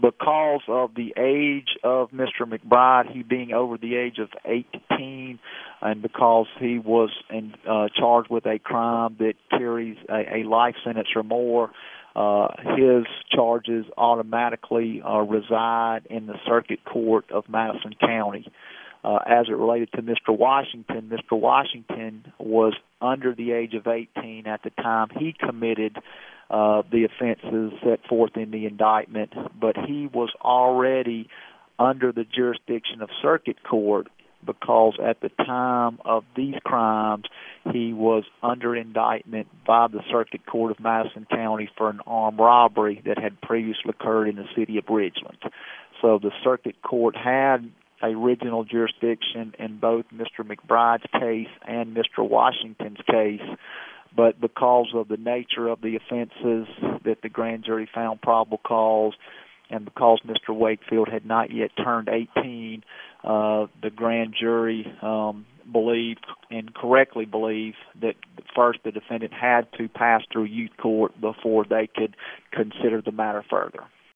because of the age of Mr. McBride, he being over the age of 18, and because he was charged with a crime that carries a life sentence or more, his charges automatically reside in the Circuit Court of Madison County. As it related to Mr. Washington was under the age of 18 at the time he committed the offenses set forth in the indictment, but he was already under the jurisdiction of Circuit Court because at the time of these crimes, he was under indictment by the Circuit Court of Madison County for an armed robbery that had previously occurred in the city of Ridgeland. So the Circuit Court had original jurisdiction in both Mr. McBride's case and Mr. Washington's case, but because of the nature of the offenses that the grand jury found probable cause, and because Mr. Wakefield had not yet turned 18, the grand jury believed, and correctly believed, that first the defendant had to pass through youth court before they could consider the matter further.